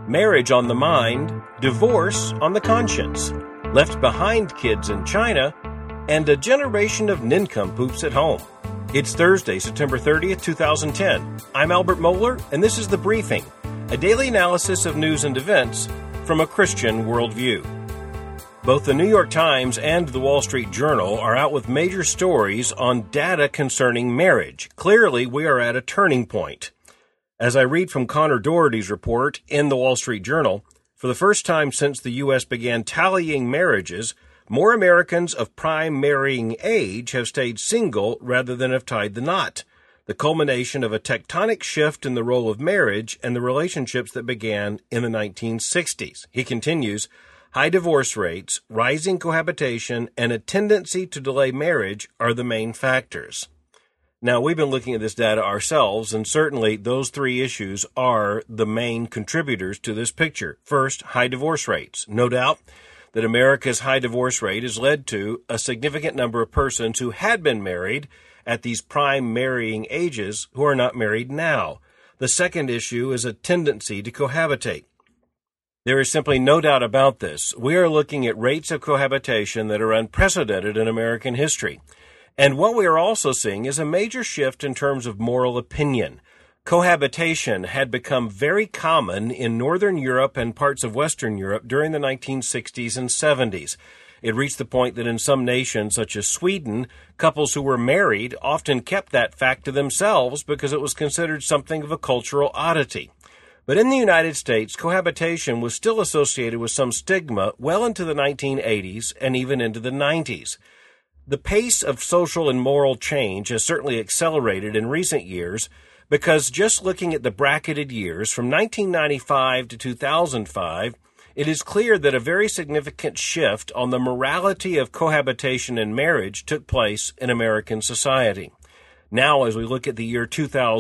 marriage on the mind, divorce on the conscience, left behind kids in China, and a generation of nincompoops at home. It's Thursday, September 30th, 2010. I'm Albert Mohler, and this is The Briefing, a daily analysis of news and events from a Christian worldview. Both the New York Times and the Wall Street Journal are out with major stories on data concerning marriage. Clearly, we are at a turning point. As I read from Connor Doherty's report in the Wall Street Journal, for the first time since the U.S. began tallying marriages, more Americans of prime marrying age have stayed single rather than have tied the knot, the culmination of a tectonic shift in the role of marriage and the relationships that began in the 1960s. He continues, high divorce rates, rising cohabitation, and a tendency to delay marriage are the main factors. Now, we've been looking at this data ourselves, and certainly those three issues are the main contributors to this picture. First, high divorce rates. No doubt that America's high divorce rate has led to a significant number of persons who had been married at these prime marrying ages who are not married now. The second issue is a tendency to cohabitate. There is simply no doubt about this. We are looking at rates of cohabitation that are unprecedented in American history. And what we are also seeing is a major shift in terms of moral opinion. Cohabitation had become very common in Northern Europe and parts of Western Europe during the 1960s and 70s. It reached the point that in some nations, such as Sweden, couples who were married often kept that fact to themselves because it was considered something of a cultural oddity. But in the United States, cohabitation was still associated with some stigma well into the 1980s and even into the 90s. The pace of social and moral change has certainly accelerated in recent years because just looking at the bracketed years from 1995 to 2005, it is clear that a very significant shift on the morality of cohabitation and marriage took place in American society. Now, as we look at the year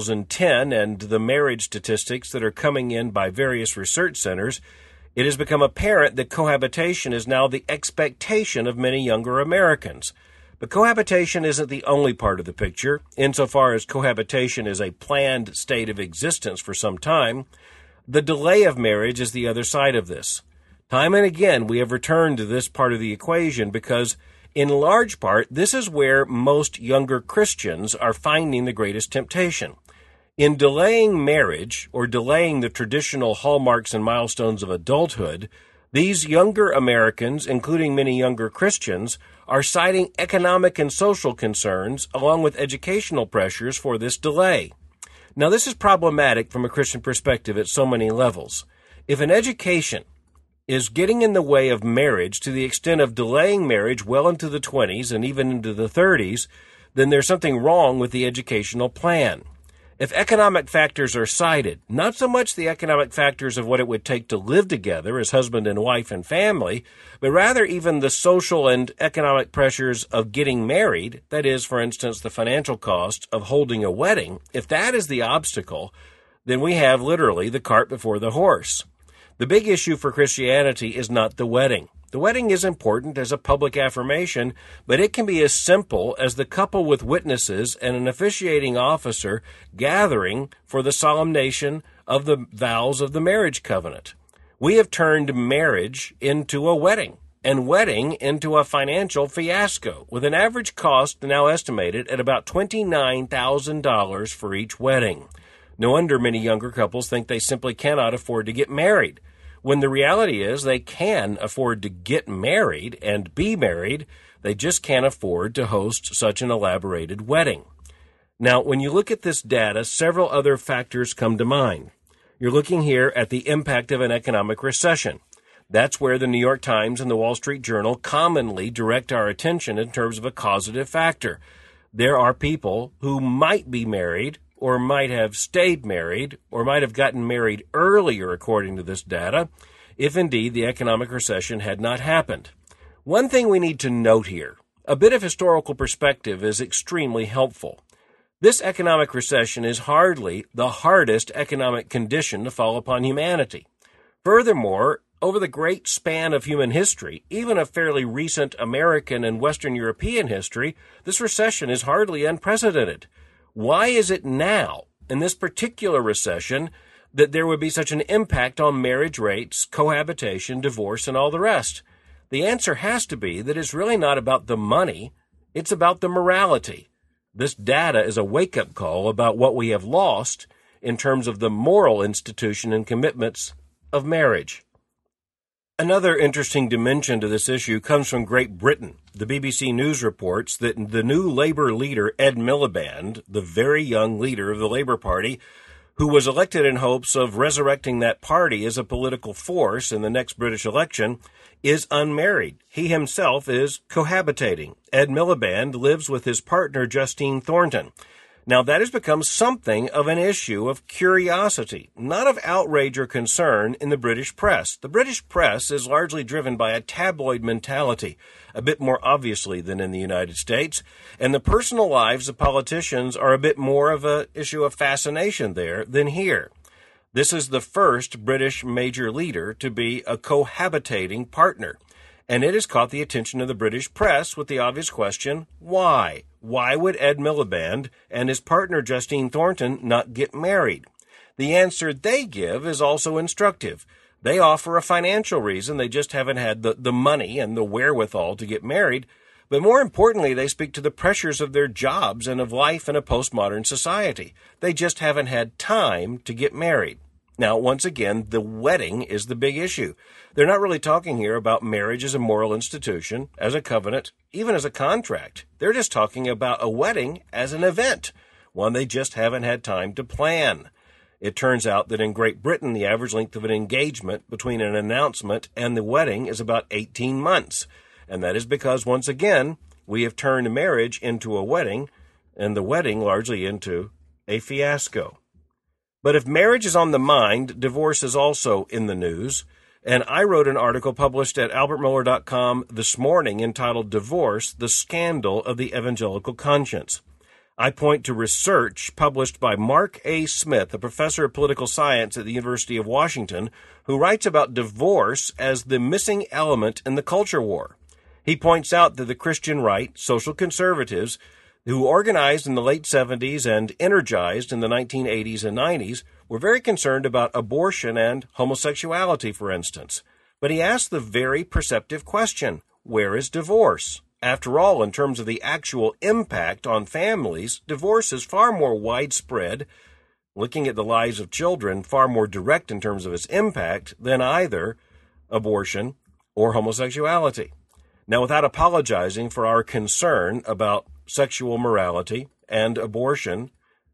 2010 and the marriage statistics that are coming in by various research centers, it has become apparent that cohabitation is now the expectation of many younger Americans. But cohabitation isn't the only part of the picture. Insofar as cohabitation is a planned state of existence for some time, the delay of marriage is the other side of this. Time and again, we have returned to this part of the equation because, in large part, this is where most younger Christians are finding the greatest temptation. In delaying marriage, or delaying the traditional hallmarks and milestones of adulthood, these younger Americans, including many younger Christians, are citing economic and social concerns along with educational pressures for this delay. Now, this is problematic from a Christian perspective at so many levels. If an education is getting in the way of marriage to the extent of delaying marriage well into the 20s and even into the 30s, then there's something wrong with the educational plan. If economic factors are cited, not so much the economic factors of what it would take to live together as husband and wife and family, but rather even the social and economic pressures of getting married, that is, for instance, the financial cost of holding a wedding, if that is the obstacle, then we have literally the cart before the horse. The big issue for Christianity is not the wedding. The wedding is important as a public affirmation, but it can be as simple as the couple with witnesses and an officiating officer gathering for the solemnation of the vows of the marriage covenant. We have turned marriage into a wedding, and wedding into a financial fiasco, with an average cost now estimated at about $29,000 for each wedding. No wonder many younger couples think they simply cannot afford to get married, when the reality is they can afford to get married and be married, they just can't afford to host such an elaborated wedding. Now, when you look at this data, several other factors come to mind. You're looking here at the impact of an economic recession. That's where the New York Times and the Wall Street Journal commonly direct our attention in terms of a causative factor. There are people who might be married or might have stayed married, or might have gotten married earlier, according to this data, if indeed the economic recession had not happened. One thing we need to note here, a bit of historical perspective is extremely helpful. This economic recession is hardly the hardest economic condition to fall upon humanity. Furthermore, over the great span of human history, even of fairly recent American and Western European history, this recession is hardly unprecedented. Why is it now, in this particular recession, that there would be such an impact on marriage rates, cohabitation, divorce, and all the rest? The answer has to be that it's really not about the money, it's about the morality. This data is a wake-up call about what we have lost in terms of the moral institution and commitments of marriage. Another interesting dimension to this issue comes from Great Britain. The BBC News reports that the new Labour leader, Ed Miliband, the very young leader of the Labour Party, who was elected in hopes of resurrecting that party as a political force in the next British election, is unmarried. He himself is cohabitating. Ed Miliband lives with his partner, Justine Thornton. Now, that has become something of an issue of curiosity, not of outrage or concern in the British press. The British press is largely driven by a tabloid mentality, a bit more obviously than in the United States, and the personal lives of politicians are a bit more of an issue of fascination there than here. This is the first British major leader to be a cohabitating partner, and it has caught the attention of the British press with the obvious question, why? Why would Ed Miliband and his partner Justine Thornton not get married? The answer they give is also instructive. They offer a financial reason. They just haven't had the money and the wherewithal to get married. But more importantly, they speak to the pressures of their jobs and of life in a postmodern society. They just haven't had time to get married. Now, once again, the wedding is the big issue. They're not really talking here about marriage as a moral institution, as a covenant, even as a contract. They're just talking about a wedding as an event, one they just haven't had time to plan. It turns out that in Great Britain, the average length of an engagement between an announcement and the wedding is about 18 months. And that is because, once again, we have turned marriage into a wedding, and the wedding largely into a fiasco. But if marriage is on the mind, divorce is also in the news. And I wrote an article published at albertmiller.com this morning entitled Divorce, the Scandal of the Evangelical Conscience. I point to research published by Mark A. Smith, a professor of political science at the University of Washington, who writes about divorce as the missing element in the culture war. He points out that the Christian right, social conservatives, who organized in the late 70s and energized in the 1980s and 90s, were very concerned about abortion and homosexuality, for instance. But he asked the very perceptive question, where is divorce? After all, in terms of the actual impact on families, divorce is far more widespread, looking at the lives of children, far more direct in terms of its impact than either abortion or homosexuality. Now, without apologizing for our concern about sexual morality and abortion,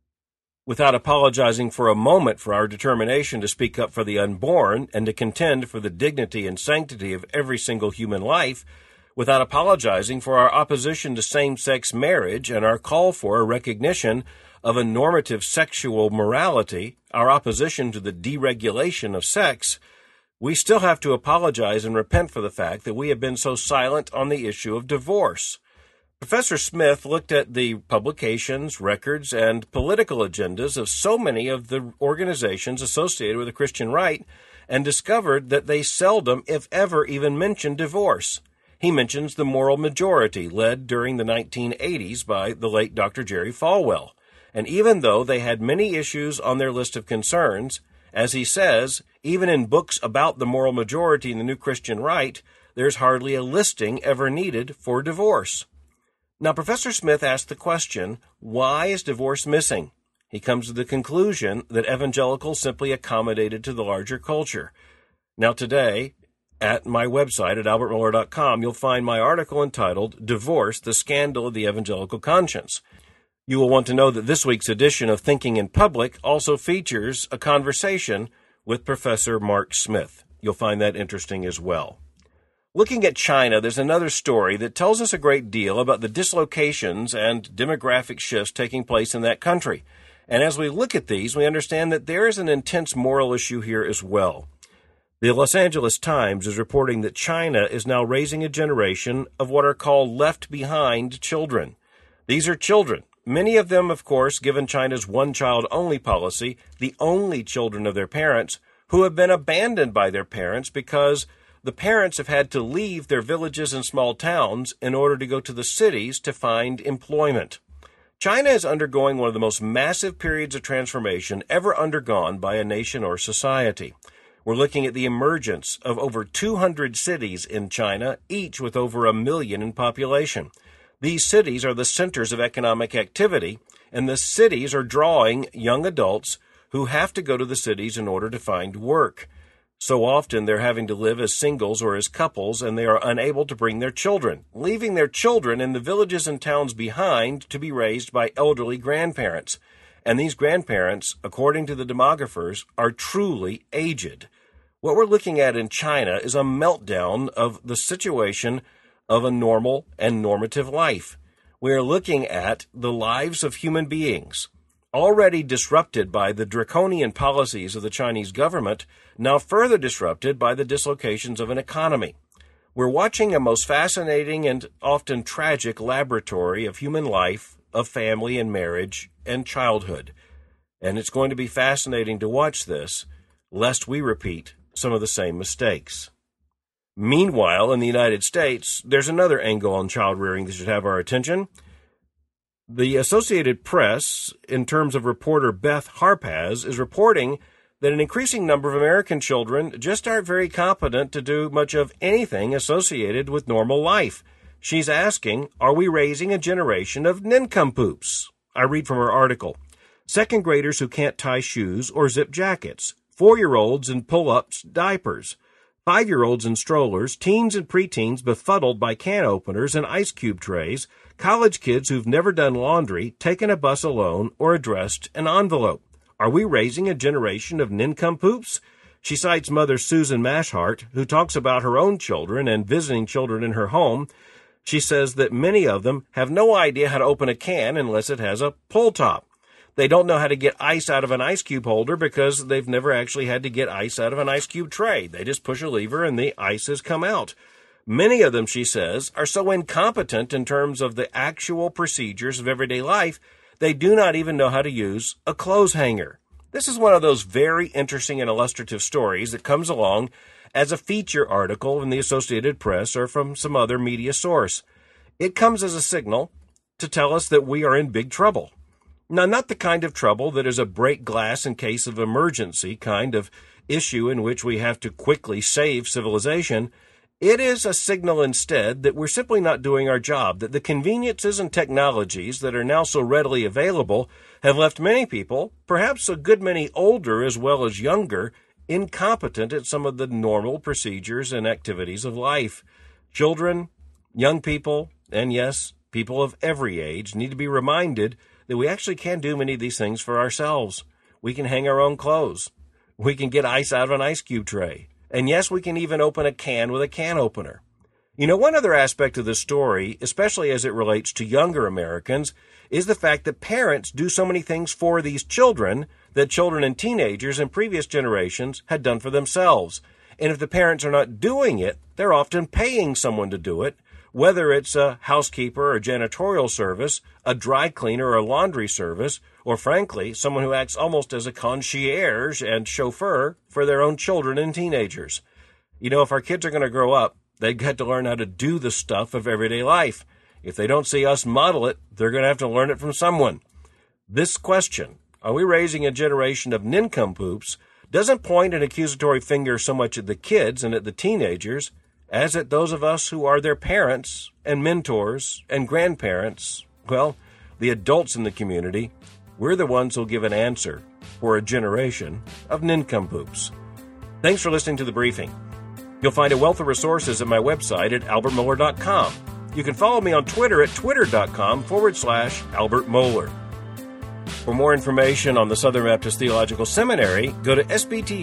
without apologizing for a moment for our determination to speak up for the unborn and to contend for the dignity and sanctity of every single human life, without apologizing for our opposition to same-sex marriage and our call for a recognition of a normative sexual morality, our opposition to the deregulation of sex, we still have to apologize and repent for the fact that we have been so silent on the issue of divorce. Professor Smith looked at the publications, records, and political agendas of so many of the organizations associated with the Christian right and discovered that they seldom, if ever, even mention divorce. He mentions the Moral Majority, led during the 1980s by the late Dr. Jerry Falwell. And even though they had many issues on their list of concerns, as he says, even in books about the Moral Majority and the New Christian Right, there's hardly a listing ever needed for divorce. Now, Professor Smith asked the question, why is divorce missing? He comes to the conclusion that evangelicals simply accommodated to the larger culture. Now, today, at my website at albertmiller.com, you'll find my article entitled Divorce, the Scandal of the Evangelical Conscience. You will want to know that this week's edition of Thinking in Public also features a conversation with Professor Mark Smith. You'll find that interesting as well. Looking at China, there's another story that tells us a great deal about the dislocations and demographic shifts taking place in that country. And as we look at these, we understand that there is an intense moral issue here as well. The Los Angeles Times is reporting that China is now raising a generation of what are called left-behind children. These are children, many of them, of course, given China's one-child-only policy, the only children of their parents, who have been abandoned by their parents because the parents have had to leave their villages and small towns in order to go to the cities to find employment. China is undergoing one of the most massive periods of transformation ever undergone by a nation or society. We're looking at the emergence of over 200 cities in China, each with over 1 million in population. These cities are the centers of economic activity, and the cities are drawing young adults who have to go to the cities in order to find work. So often they're having to live as singles or as couples, and they are unable to bring their children, leaving their children in the villages and towns behind to be raised by elderly grandparents. And these grandparents, according to the demographers, are truly aged. What we're looking at in China is a meltdown of the situation of a normal and normative life. We are looking at the lives of human beings, already disrupted by the draconian policies of the Chinese government, now further disrupted by the dislocations of an economy. We're watching a most fascinating and often tragic laboratory of human life, of family and marriage and childhood. And it's going to be fascinating to watch this, lest we repeat some of the same mistakes. Meanwhile, in the United States, there's another angle on child rearing that should have our attention. The Associated Press, in terms of reporter Beth Harpaz, is reporting that an increasing number of American children just aren't very competent to do much of anything associated with normal life. She's asking, are we raising a generation of nincompoops? I read from her article. Second graders who can't tie shoes or zip jackets, 4-year-olds in pull-ups diapers, 5-year-olds in strollers, teens and preteens befuddled by can openers and ice cube trays, college kids who've never done laundry, taken a bus alone, or addressed an envelope. Are we raising a generation of nincompoops? She cites Mother Susan Mashhart, who talks about her own children and visiting children in her home. She says that many of them have no idea how to open a can unless it has a pull top. They don't know how to get ice out of an ice cube holder because they've never actually had to get ice out of an ice cube tray. They just push a lever and the ice has come out. Many of them, she says, are so incompetent in terms of the actual procedures of everyday life, they do not even know how to use a clothes hanger. This is one of those very interesting and illustrative stories that comes along as a feature article in the Associated Press or from some other media source. It comes as a signal to tell us that we are in big trouble. Now, not the kind of trouble that is a break glass in case of emergency kind of issue in which we have to quickly save civilization. It is a signal instead that we're simply not doing our job, that the conveniences and technologies that are now so readily available have left many people, perhaps a good many older as well as younger, incompetent at some of the normal procedures and activities of life. Children, young people, and yes, people of every age need to be reminded that we actually can do many of these things for ourselves. We can hang our own clothes. We can get ice out of an ice cube tray. And yes, we can even open a can with a can opener. You know, one other aspect of this story, especially as it relates to younger Americans, is the fact that parents do so many things for these children that children and teenagers in previous generations had done for themselves. And if the parents are not doing it, they're often paying someone to do it, whether it's a housekeeper or janitorial service, a dry cleaner or a laundry service, or frankly, someone who acts almost as a concierge and chauffeur for their own children and teenagers. You know, if our kids are going to grow up, they've got to learn how to do the stuff of everyday life. If they don't see us model it, they're going to have to learn it from someone. This question, are we raising a generation of nincompoops, doesn't point an accusatory finger so much at the kids and at the teenagers as at those of us who are their parents and mentors and grandparents. Well, the adults in the community. We're the ones who'll give an answer for a generation of nincompoops. Thanks for listening to The Briefing. You'll find a wealth of resources at my website at albertmohler.com. You can follow me on Twitter at twitter.com/Albert Mohler. For more information on the Southern Baptist Theological Seminary, go to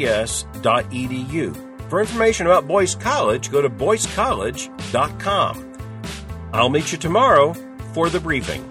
sbts.edu. For information about Boyce College, go to boycecollege.com. I'll meet you tomorrow for The Briefing.